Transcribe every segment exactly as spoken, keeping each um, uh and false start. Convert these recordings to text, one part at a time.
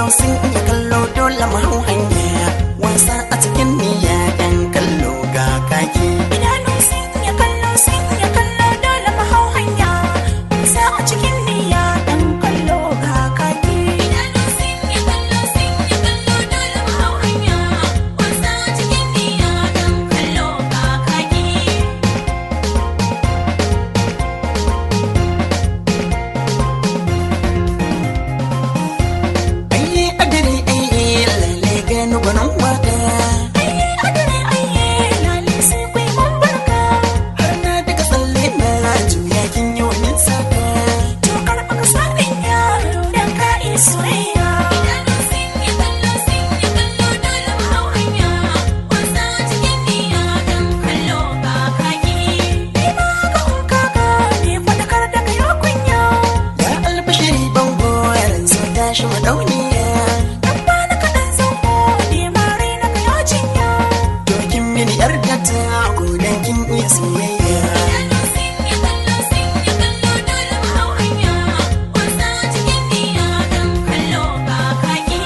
sun iya kallo dole mu hau hanya wasa a cikin niyya yan kallo ga kaki. Idanu sun iya kallo sun iya kallo dole mu hau hanya wasa a cikin niyya yan kallo ga kaki. Idanu sun iya kallo sun iya kallo dole mu hau hanya wasa a cikin niyya yan kallo ga kaki. Ayye adare ayye lalle gano gwanon waka. Ayye adare ayye lalle sai kwai mun barka. Har na daga tsalle na juya kin yi wani saka. To karɓa ka saɗin yaro dan ka iya soyayya. Idanu sun iya kallo sun iya kallo dole mu hau hanya wasa a cikin niyya dan kallo ga kaki. Ni ma ga in ka gane faɗakar da kai kunya. Ya albashiri bango yanzu tashi mu dauniya. Dan ba na kaɗan zango ne ma raina ka ya cinya. To kin mini yar gata ko dan kin iya soyayya. Idanu sun iya kallo sun iya kallo dole mu hau hanya wasa a cikin niyya dan kallo ga kaki.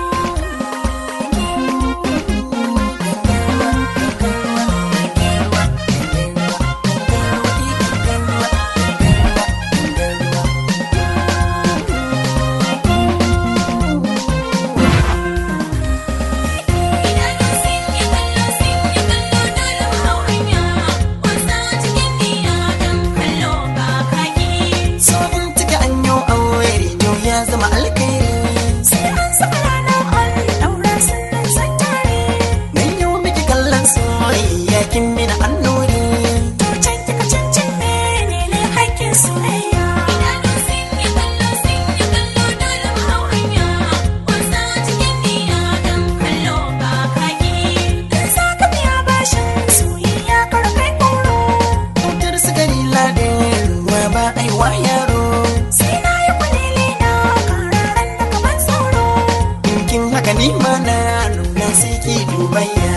Idanu sun iya kallo sun iya kallo dole mu hau hanya wasa a cikin niyya dan kallo ga kaki. So in cika an yau aure yau ya zama alkairi. Sai an saka ranar an ɗaura sannan san tare. Nan yau miki kallon soyayya kin mini annuri. To can kika cancin menene haƙƙin soyayya. Idanu sun iya kallo sun iya kallo dole mu hau hanya wasa a cikin niyya dan kallo ga kaki. In za ka biya bashin soyayya kar kai ƙoro. Kautar sigari ladin ruwa ba aiwa yaro. Sai na yi kwalili na kararan da kaman sauro. In kin haka ni ma na nuna sai ki dubayya.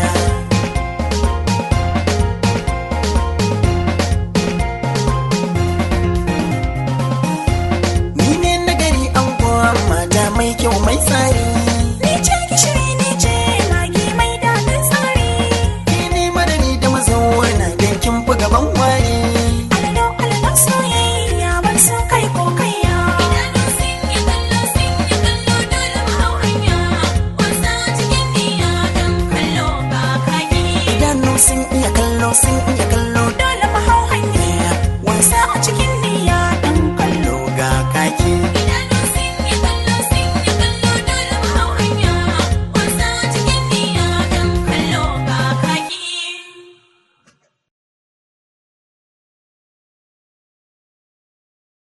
Ni ne nagari an mata mai kyau mai tsari. Ni ce gishiri ni ce magi mai daɗin tsari. Ki ne madari da mazauna don kin fi gaban wari. Alalo alalo soyayya ban so kai ko kaiya. Idanu sun iya kallo sun iya kallo dole mu hau hanya wasa a cikin niyya dan kallo ga kaki. Idanu sun iya kallo sun iya